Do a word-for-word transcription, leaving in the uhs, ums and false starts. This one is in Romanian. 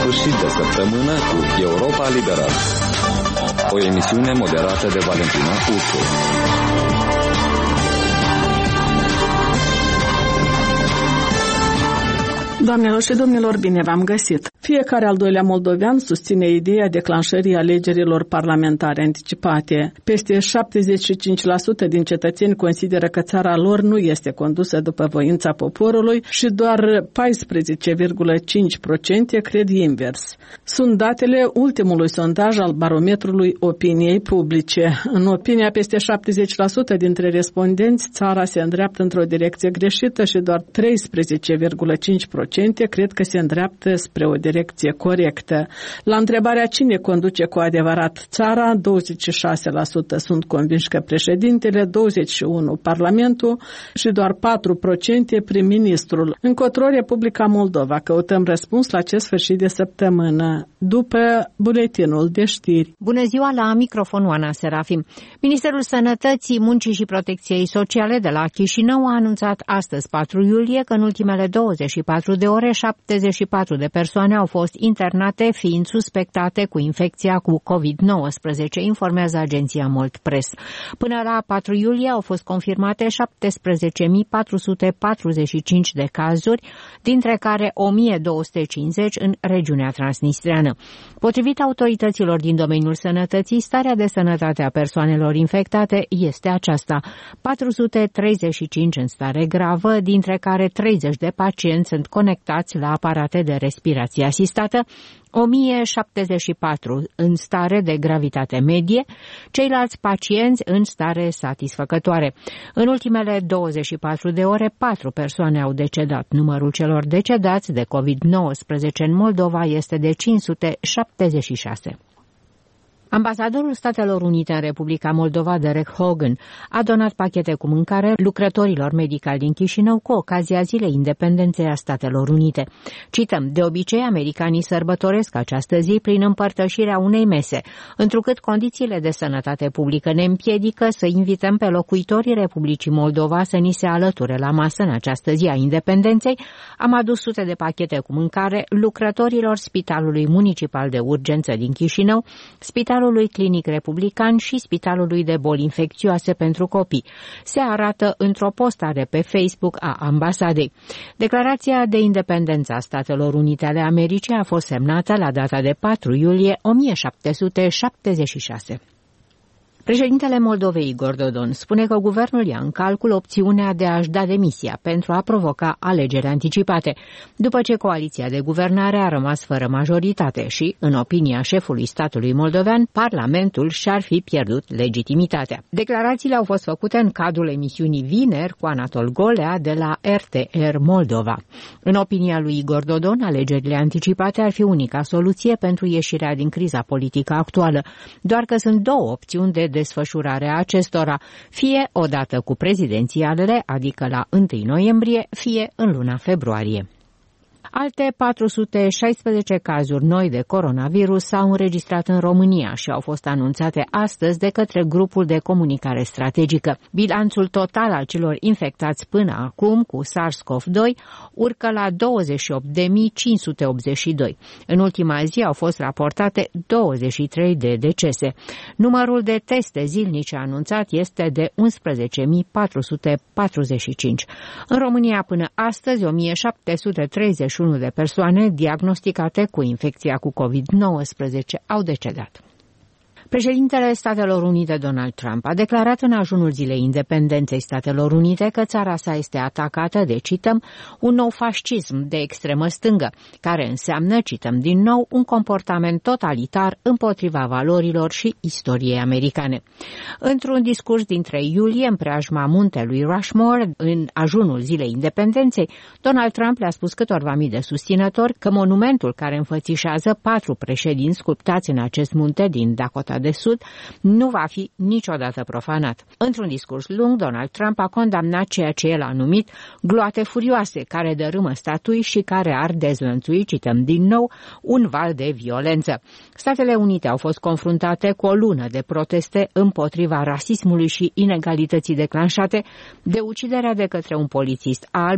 sfârșit de săptămână cu Europa Liberă, o emisiune moderată de Valentina Ursu. Doamnelor și domnilor, bine v-am găsit! Fiecare al doilea moldovean susține ideea declanșării alegerilor parlamentare anticipate. Peste șaptezeci și cinci la sută din cetățeni consideră că țara lor nu este condusă după voința poporului și doar paisprezece virgulă cinci la sută cred invers. Sunt datele ultimului sondaj al barometrului opiniei publice. În opinia peste șaptezeci la sută dintre respondenți, țara se îndreaptă într-o direcție greșită și doar treisprezece virgulă cinci la sută cred că se îndreaptă spre o direcție corectă. La întrebarea cine conduce cu adevărat țara, douăzeci și șase la sută sunt convinși că președintele, douăzeci și unu la sută Parlamentul și doar patru la sută prim-ministrul. Încotro Republica Moldova. Căutăm răspuns la acest sfârșit de săptămână, după buletinul de știri. Bună ziua, la microfonul Ana Serafim. Ministerul Sănătății, Muncii și Protecției Sociale de la Chișinău a anunțat astăzi, patru iulie, că în ultimele douăzeci și patru de ore, șaptezeci și patru de persoane au fost internate fiind suspectate cu infecția cu covid nouăsprezece, informează agenția Molt Press. Până la patru iulie au fost confirmate șaptesprezece mii patru sute patruzeci și cinci de cazuri, dintre care o mie două sute cincizeci în regiunea transnistreană. Potrivit autorităților din domeniul sănătății, starea de sănătate a persoanelor infectate este aceasta: patru sute treizeci și cinci în stare gravă, dintre care treizeci de pacienți sunt conectați la aparate de respirație asistată, o mie șaptezeci și patru în stare de gravitate medie, ceilalți pacienți în stare satisfăcătoare. În ultimele douăzeci și patru de ore, patru persoane au decedat. Numărul celor decedați de covid nouăsprezece în Moldova este de cinci sute șaptezeci și șase. Ambasadorul Statelor Unite în Republica Moldova, Derek Hogan, a donat pachete cu mâncare lucrătorilor medicali din Chișinău cu ocazia Zilei Independenței a Statelor Unite. Cităm: de obicei, americanii sărbătoresc această zi prin împărtășirea unei mese, întrucât condițiile de sănătate publică ne împiedică să invităm pe locuitorii Republicii Moldova să ni se alăture la masă în această zi a Independenței. Am adus sute de pachete cu mâncare lucrătorilor Spitalului Municipal de Urgență din Chișinău, Spitalului Clinic Republican și Spitalului de Boli Infecțioase pentru Copii. Se arată într-o postare pe Facebook a ambasadei. Declarația de independență a Statelor Unite ale Americii a fost semnată la data de patru iulie o mie șapte sute șaptezeci și șase. Președintele Moldovei, Igor Dodon, spune că guvernul ia în calcul opțiunea de a-și da demisia pentru a provoca alegeri anticipate, după ce coaliția de guvernare a rămas fără majoritate și, în opinia șefului statului moldovean, Parlamentul și-ar fi pierdut legitimitatea. Declarațiile au fost făcute în cadrul emisiunii Vineri cu Anatol Golea de la R T R Moldova. În opinia lui Igor Dodon, alegerile anticipate ar fi unica soluție pentru ieșirea din criza politică actuală, doar că sunt două opțiuni de desfășurarea acestora, fie odată cu prezidențialele, adică la întâi noiembrie, fie în luna februarie. Alte patru sute șaisprezece cazuri noi de coronavirus s-au înregistrat în România și au fost anunțate astăzi de către grupul de comunicare strategică. Bilanțul total al celor infectați până acum cu SARS-CoV doi urcă la douăzeci și opt de mii cinci sute optzeci și doi. În ultima zi au fost raportate douăzeci și trei de decese. Numărul de teste zilnice anunțat este de unsprezece mii patru sute patruzeci și cinci. În România până astăzi o mie șapte sute treizeci și unu de persoane diagnosticate cu infecția cu covid nouăsprezece au decedat. Președintele Statelor Unite, Donald Trump, a declarat în ajunul Zilei Independenței Statelor Unite că țara sa este atacată de, cităm, un nou fascism de extremă stângă, care înseamnă, cităm din nou, un comportament totalitar împotriva valorilor și istoriei americane. Într-un discurs din trei iulie, în preajma muntelui Rushmore, în ajunul Zilei Independenței, Donald Trump le-a spus câtorva mii de susținători că monumentul care înfățișează patru președinți sculptați în acest munte din Dakota de Sud nu va fi niciodată profanat. Într-un discurs lung, Donald Trump a condamnat ceea ce el a numit gloate furioase care dărâmă statui și care ar dezlănțui, cităm din nou, un val de violență. Statele Unite au fost confruntate cu o lună de proteste împotriva rasismului și inegalității declanșate de uciderea de către un polițist alb